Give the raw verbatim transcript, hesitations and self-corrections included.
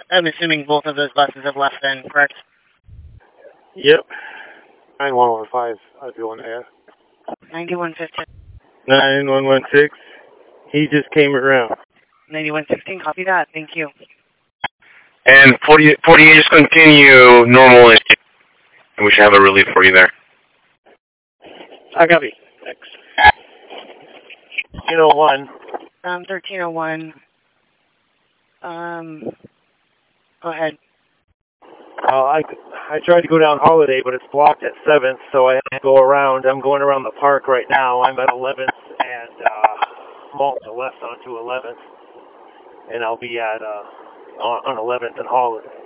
I'm assuming both of those buses have left then, correct? Yep. nine one one five, I'd be on air. ninety-one fifteen. nine one one six, he just came around. ninety-one sixteen, copy that. Thank you. And forty, forty-eight, just continue normal, and we should have a relief for you there. I copy. Thanks. thirteen oh one. Um, thirteen oh one. Um, go ahead. Uh, I, I tried to go down Holiday, but it's blocked at seventh, so I have to go around. I'm going around the park right now. I'm at eleventh and uh, Malta left onto eleventh, and I'll be at uh, on, on eleventh and Holiday.